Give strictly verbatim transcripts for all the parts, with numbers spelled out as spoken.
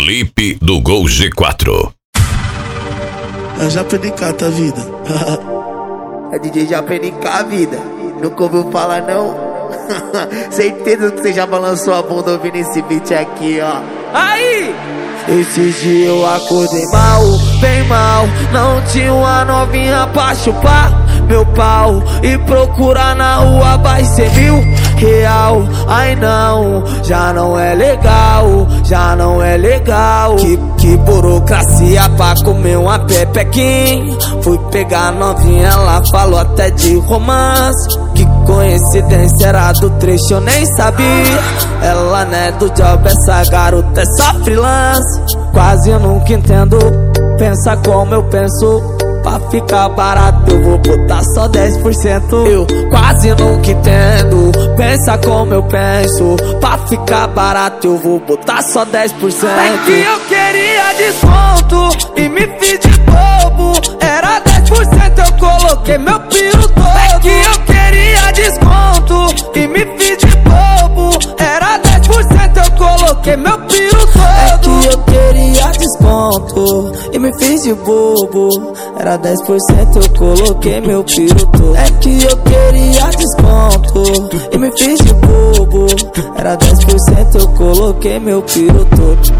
Felipe do Gol G quatro. É Japenicata a vida. É D J Japenicata a vida. Nunca ouviu falar não? Certeza que você já balançou a bunda ouvindo esse beat aqui, ó. Aí! Esses dias eu acordei mal, bem mal. Não tinha uma novinha pra chupar meu pau e procurar na rua vai ser mil real. Ai não, já não é legal, já não é legal. Que, que burocracia pra comer uma pepequinha. Fui pegar a novinha, ela falou até de romance. Que coincidência, era do trecho, eu nem sabia. Ela não é do job, essa garota é só freelance. Quase eu nunca entendo, pensa como eu penso. Pra ficar barato eu vou botar só dez por cento. Eu quase nunca entendo, pensa como eu penso. Pra ficar barato eu vou botar só dez por cento. É que eu queria desconto e me fiz de bobo. Era dez por cento, eu coloquei meu piro todo. É que eu queria desconto e me fiz de bobo. Era dez por cento, eu coloquei meu piro todo. É que eu queria desconto e me fiz de bobo. Era dez por cento, eu coloquei meu piro todo. É que eu queria desconto e me fiz de bobo. Era dez por cento, eu coloquei meu piro todo.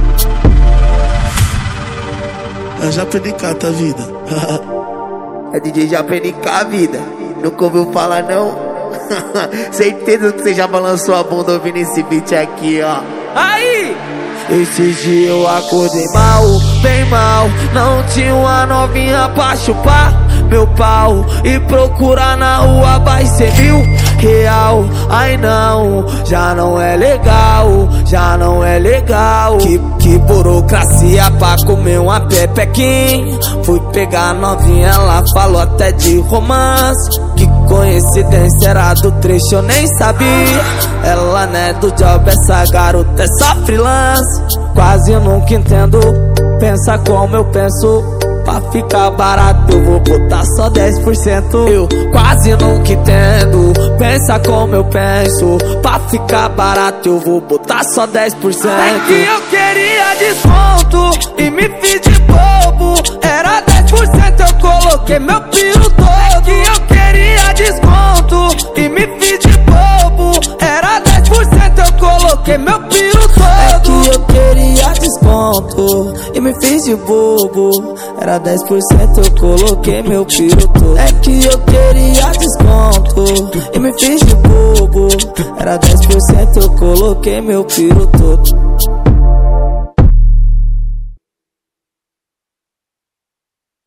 É Japenicata a vida. É D J Japenicata a vida. Nunca ouviu falar não? Certeza que você já balançou a bunda ouvindo esse beat aqui, ó. Aí! Esses dias eu acordei mal, bem mal. Não tinha uma novinha pra chupar meu pau e procurar na rua vai ser mil real. Ai não, já não é legal, já não é legal. Que, que burocracia pra comer uma pepequinha. Fui pegar a novinha, ela falou até de romance. Que coincidência, era do trecho, eu nem sabia. Ela não é do job, essa garota é só freelance. Quase eu nunca entendo, pensa como eu penso. Pra ficar barato eu vou botar só dez por cento. Eu quase nunca entendo, pensa como eu penso. Pra ficar barato eu vou botar só dez por cento. É que eu queria desconto e me fiz de bobo. Era dez por cento, eu coloquei meu piro todo. É que eu queria desconto e me fiz de bobo. Era dez por cento, eu coloquei meu piro todo. É que eu queria desconto e me fiz de bobo. Era dez por cento, eu coloquei meu piro todo. É que eu queria desconto e me fiz de bobo. Era dez por cento, eu coloquei meu piro todo.